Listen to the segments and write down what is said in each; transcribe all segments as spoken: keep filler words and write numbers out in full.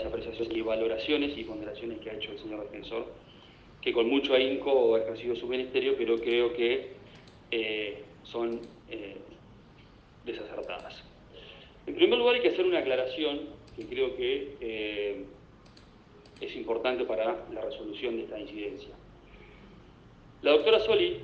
las apreciaciones y valoraciones y ponderaciones que ha hecho el señor defensor, que con mucho ahínco ha ejercido su ministerio, pero creo que eh, son eh, desacertadas. En primer lugar, hay que hacer una aclaración que creo que eh, es importante para la resolución de esta incidencia. La doctora Soli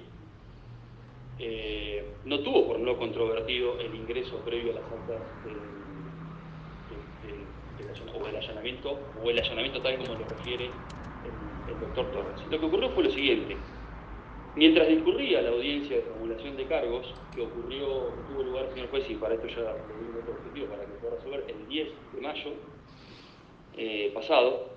eh, no tuvo por no controvertido el ingreso previo a las actas del, del, del, del, o del allanamiento, o el allanamiento tal como lo refiere el, el doctor Torres. Lo que ocurrió fue lo siguiente. Mientras discurría la audiencia de formulación de cargos, que ocurrió, que tuvo lugar, señor juez, y para esto ya le doy un otro objetivo para que pueda resolver, el diez de mayo eh, pasado,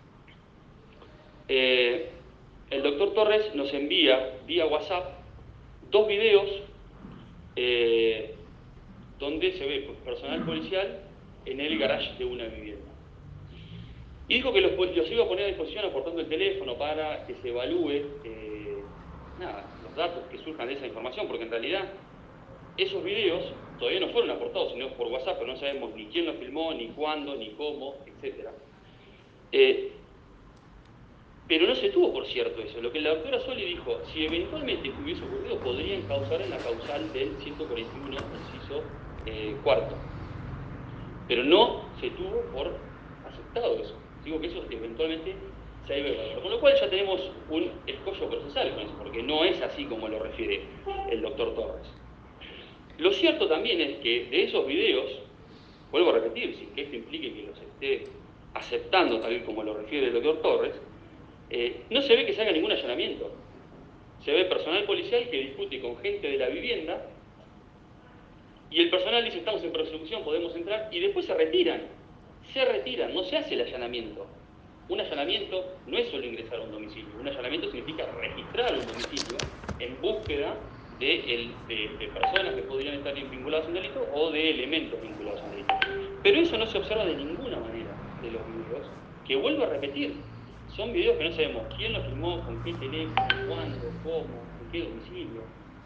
eh, el doctor Torres nos envía vía WhatsApp dos videos eh, donde se ve personal policial en el garage de una vivienda. Y dijo que los, los iba a poner a disposición aportando el teléfono para que se evalúe eh, nada, los datos que surjan de esa información, porque en realidad esos videos todavía no fueron aportados, sino por WhatsApp, pero no sabemos ni quién los filmó, ni cuándo, ni cómo, etcétera. Eh, pero no se tuvo por cierto eso. Lo que la doctora Soli dijo, si eventualmente esto hubiese ocurrido, podrían causar en la causal del ciento cuarenta y uno, inciso eh, cuarto. Pero no se tuvo por aceptado eso. Digo que eso eventualmente se ha ido a evaluar. Con lo cual ya tenemos un escollo procesal con eso, porque no es así como lo refiere el doctor Torres. Lo cierto también es que de esos videos, vuelvo a repetir, sin que esto implique que los esté aceptando tal y como lo refiere el doctor Torres, eh, no se ve que se haga ningún allanamiento. Se ve personal policial que discute con gente de la vivienda y el personal dice estamos en persecución, podemos entrar, y después se retiran. Se retiran, no se hace el allanamiento. Un allanamiento no es solo ingresar a un domicilio. Un allanamiento significa registrar un domicilio en búsqueda de, el, de, de personas que podrían estar vinculadas a un delito o de elementos vinculados a un delito. Pero eso no se observa de ninguna manera de los videos, que vuelvo a repetir, son videos que no sabemos quién los filmó, con qué teléfono, cuándo, cómo, en qué domicilio.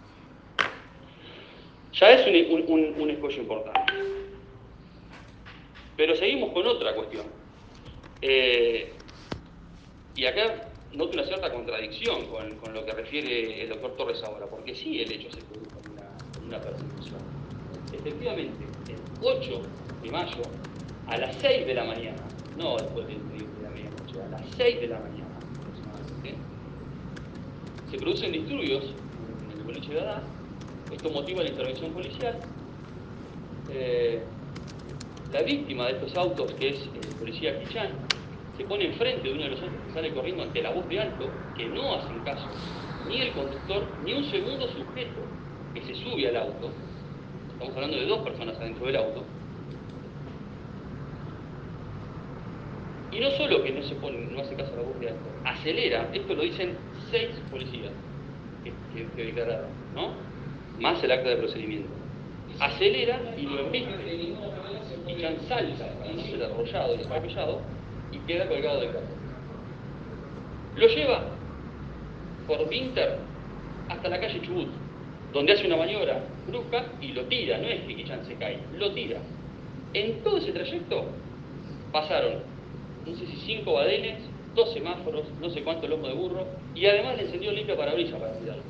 Ya es un, un, un escollo importante. Pero seguimos con otra cuestión. Eh, y acá noto una cierta contradicción con, con lo que refiere el doctor Torres ahora, porque sí el hecho se produjo en una, en una persecución. Efectivamente, el ocho de mayo, a las seis de la mañana, no después de, de, de la medianoche, a las seis de la mañana aproximadamente, se producen disturbios en el boliche de Adán. Esto motiva la intervención policial. Eh, la víctima de estos autos, que es el policía Kichán, se pone enfrente de uno de los autos que sale corriendo ante la voz de alto, que no hacen caso ni el conductor ni un segundo sujeto que se sube al auto. Estamos hablando de dos personas adentro del auto. Y no solo que no se pone, no hace caso a la voz de alto, acelera, esto lo dicen seis policías que, que, que declararon, ¿no? Más el acta de procedimiento. Acelera y lo embiste. Y Chan salta con el arrollado y atropellado y queda colgado del carro. Lo lleva por Winter hasta la calle Chubut, donde hace una maniobra brusca y lo tira, no es que Kichan se cae, lo tira. En todo ese trayecto pasaron, no sé si cinco badenes, dos semáforos, no sé cuánto lomo de burro, y además le encendió limpia parabrisas para tirarlo.